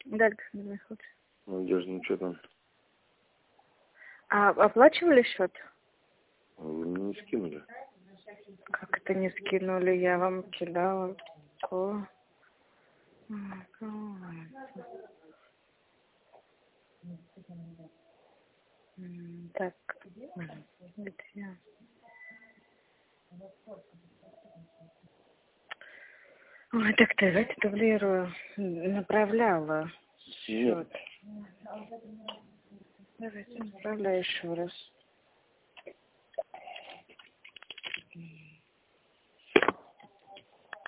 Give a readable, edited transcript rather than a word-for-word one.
Дальше не хочешь. Надежда, ну что там? А оплачивали счет? Вы мне не скинули. Как это не скинули? Я вам кидала. Так, где? Ой, так ты давайте дублирую. Направляла счет. Давайте направляю еще раз.